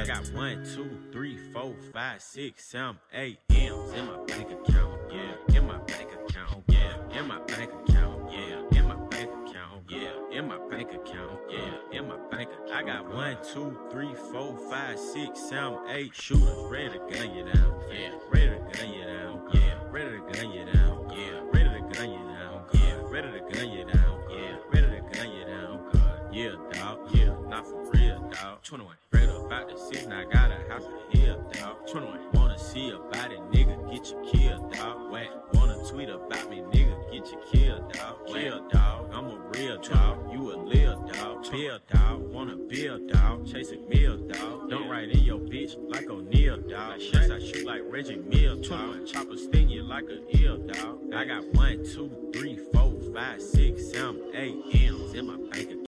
got 1, 2, 3, 4, 5, 6, 7, 8 M's in my bank account, yeah. In my bank account, yeah. In my bank account, yeah. In my bank account, yeah. In my bank account, yeah. In my bank account. I got 1, 2, 3, 4, 5, 6, 7, 8 shooters ready to gun you down, yeah. Ready to gun you down, yeah. Ready to gun you down, yeah. Ready to gun you down, yeah. Ready to gun you down, yeah. Ready to gun you down, God. Yeah, dog, yeah, not for real, dog. 21, straight up out the city, now got a house in the hill, dog. 21, wanna see about it, nigga, get you killed, dog. Whack, wanna tweet about me, nigga, get you killed, dog. Chill, dog, I'm a real dog, you a lil dog. Bill, dog, wanna build, dog, chasing meal, dog. Don't write in your bitch like O'Neal, dog. Shots I shoot like Reggie Mill, dog. Chopper sting you like a eel, dog. I got 1, 2, 3, 4, 5, 6, 7, 8 M's in my bank account.